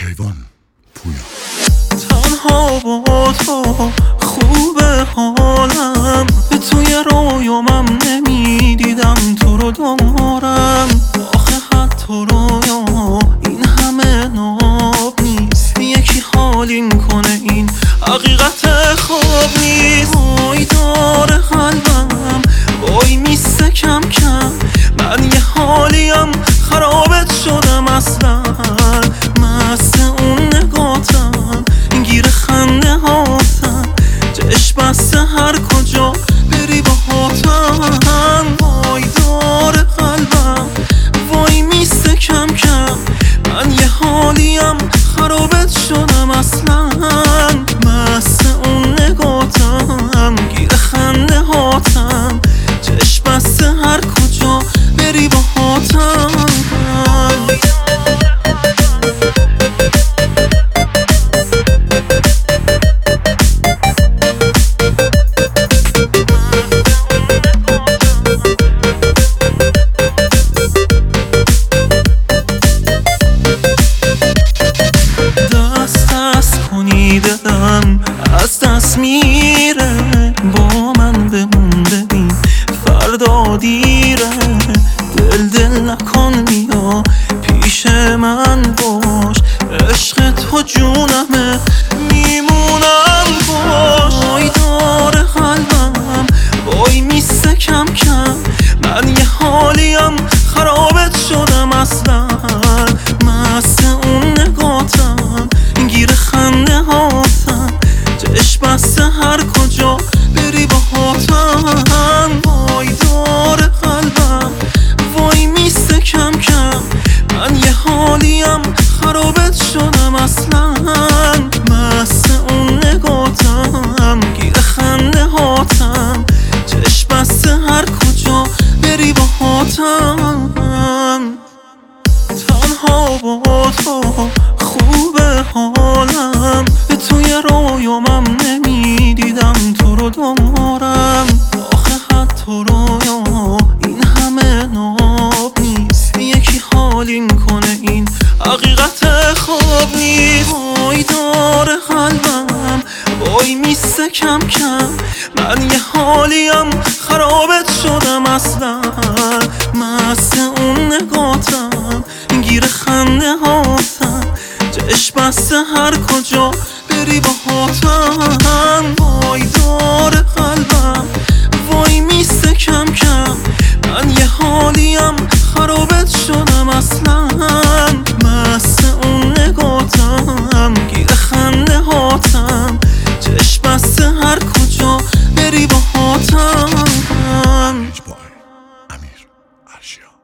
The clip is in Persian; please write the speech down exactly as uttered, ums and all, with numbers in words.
کیوان پویا. تنها با تو خوبه حالم، به توی رویامم نمیدیدم تو رو دارم. آخه حتی رویا این همه ناب نیست، یکی حالین کنه این حقیقت خواب نیست. وای داره قلبم وای میسته کم کم، من یه حالیم خرابت شدم اصلا. مست اون نگاتم گیر خنده هاتم، چشم بسته هر کجا بری با هاتم. وای داره قلبم وای میسته کم کم، من یه حالیم خرابت شدم اصلا. مست اون نگاتم گیر خنده هاتم، چشم بسته هر کجا بری با هاتم. دلم از دست میره، با من بمون ببین فردا دیره. دل دل نکن بیا پیش من باش، عشق تو جونمه میمونم باش. وای داره قلبم وای میسته کم کم، من یه حالیم خرابت شدم اصلا. مست اون نگاتم گیر خنده هاتم، چشم بسته هر کجا بری با هاتم. وای داره قلبم وای میسته کم کم، من یه حالیم خرابت شدم اصلا. مست اون نگاتم گیر خنده هاتم، چشم بسته هر کجا بری با هاتم. تنها با تو خوبه حالم، به توی رویامم نمیدیدم تو رو دارم. آخه حتی رویا این همه ناب نیست، یکی حالین کنه این حقیقت خواب نیست. وای داره قلبم وای میسته کم کم، من یه حالیم خرابت شدم اصلا. مست اون نگاتم گیر خنده هاتم، چشم بسته هر کجا بری با هاتم. وای داره قلبم وای میسته کم کم، من یه حالیم خرابت شدم اصلا. مست اون نگاتم گیر خنده هاتم، چشم بسته هر کجا بری با هاتم. امیر ارشیا.